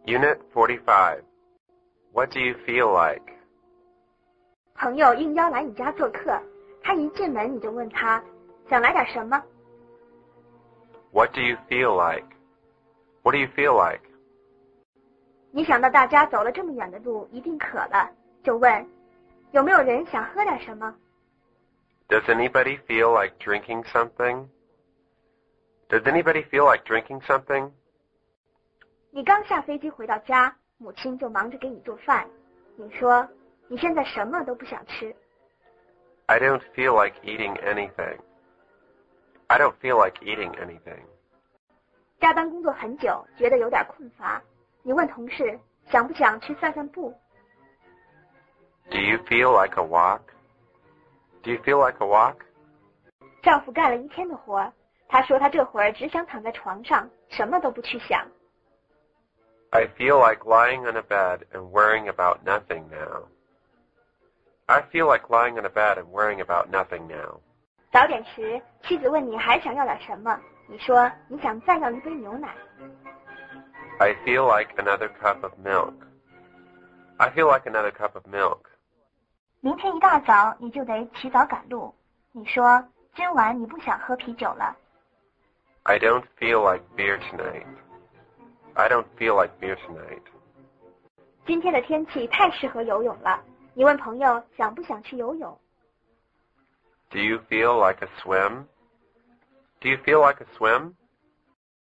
Unit 45. What do you feel like? 朋友应邀来你家做客，他一进门你就问他想来点什么。 What do you feel like? What do you feel like? 你想到大家走了这么远的路一定渴了，就问有没有人想喝点什么。 Does anybody feel like drinking something? Does anybody feel like drinking something? 你刚下飞机回到家，母亲就忙着给你做饭。你说你现在什么都不想吃。 I don't feel like eating anything. I don't feel like eating anything. 加班工作很久，觉得有点困乏。你问同事想不想去散散步。 Do you feel like a walk? Do you feel like a walk? 丈夫干了一天的活，他说他这会儿只想躺在床上，什么都不去想。 I feel like lying on a bed and worrying about nothing now. I feel like lying on a bed and worrying about nothing now. 早点时，妻子问你还想要点什么，你说你想再要一杯牛奶。 I feel like another cup of milk. I feel like another cup of milk. 明天一大早你就得起早赶路，你说今晚你不想喝啤酒了。 I don't feel like beer tonight. I don't feel like beer tonight. 今天的天气太适合游泳了，你问朋友想不想去游泳。 Do you feel like a swim? Do you feel like a swim?